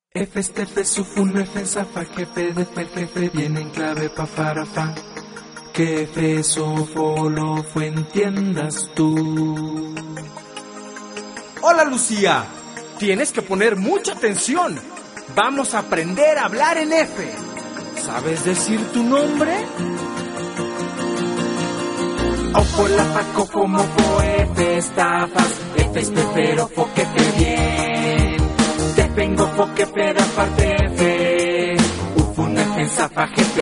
F este F sufun F zafa jefe de fer jefe viene en clave pa farafa. Que F sofo lo fue entiendas tú. Hola Lucía, tienes que poner mucha atención. Vamos a aprender a hablar en F. ¿Sabes decir tu nombre? Ofo la faco como fo F estafas. F es pero fo que fe bien. Te vengo fo que pero aparte F. Ufun F zafa jefe.